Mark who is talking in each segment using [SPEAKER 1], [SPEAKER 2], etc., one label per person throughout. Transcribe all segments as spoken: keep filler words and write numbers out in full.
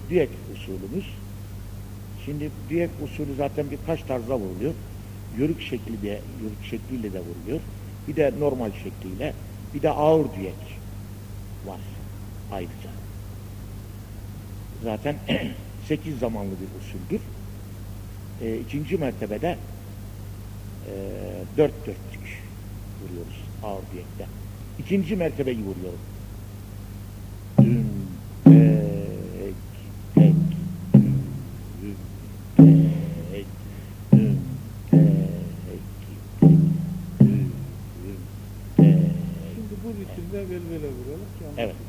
[SPEAKER 1] düek usulümüz. Şimdi düek usulü zaten birkaç tarzda vuruluyor. Yörük şekli de, yörük şekliyle de vuruluyor. Bir de normal şekliyle, bir de ağır düek var ayrıca. Zaten sekiz zamanlı bir usuldür. E, ikinci mertebede e, dört dörtlük vuruyoruz ağır düekte. İkinci mertebeyi vuruyorum. Dün, tek, tek, dün, tek, dün, tek, tek, dün, tek.
[SPEAKER 2] Şimdi bu ritimde velvele vuralım ki anlaşılsın.
[SPEAKER 1] Evet.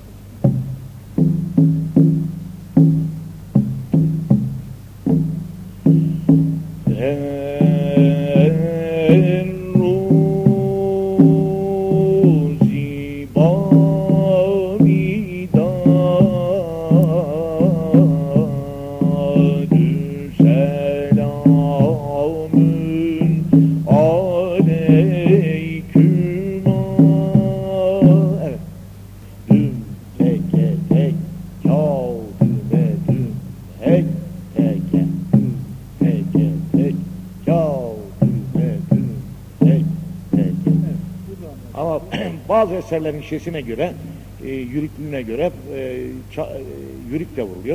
[SPEAKER 1] Ama bazı eserlerin şesine göre, e, yürüklüğüne göre e, ça, e, yürük de vuruluyor.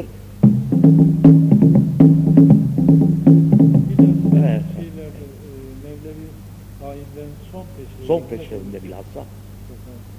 [SPEAKER 2] Bir de
[SPEAKER 1] evet.
[SPEAKER 2] şeylerde, e, Mevlevi ayinlerin son peşlerinde,
[SPEAKER 1] Son peşlerinde bilhassa.